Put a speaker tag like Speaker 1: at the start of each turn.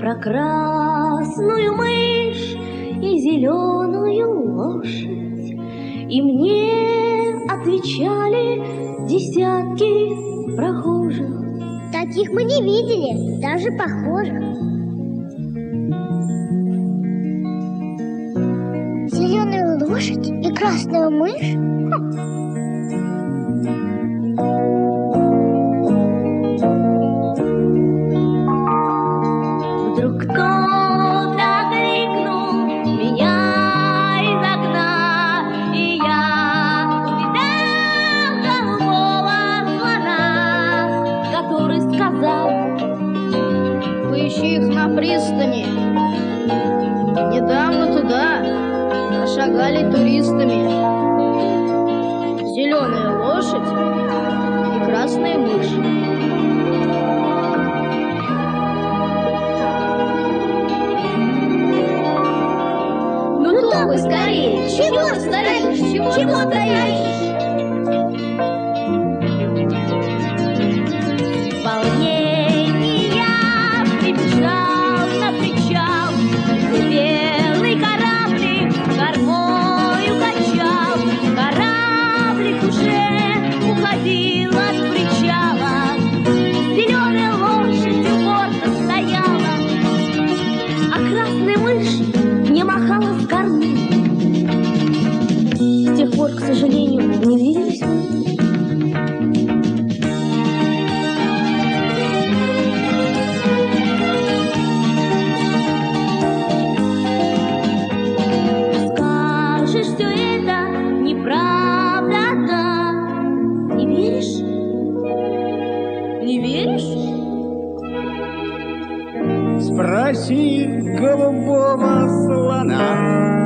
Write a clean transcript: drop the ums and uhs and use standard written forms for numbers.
Speaker 1: про красную мышь и зеленую лошадь. И мне отвечали десятки прохожих.
Speaker 2: Таких мы не видели, даже похожих. Зеленую лошадь и красную мышь?
Speaker 1: Вдруг кто-то крикнул меня из окна, и я увидал голубого слона, который сказал:
Speaker 3: поищи их на пристани. Недавно туда прошагали туристами зеленая лошадь и красная мышь.
Speaker 1: Ну то вы скорее! Чего стоишь? Чего стоишь? Волнение прибежал на причал, белый кораблик кормою качал. Кораблик уже уходил от причала, зеленая лошадь у борта стояла, а красная мышь не махала с кормы. С тех пор, к сожалению, не виделись мы. Скажешь, все это неправда, да? Не веришь? Не веришь?
Speaker 4: Спроси голубого слона.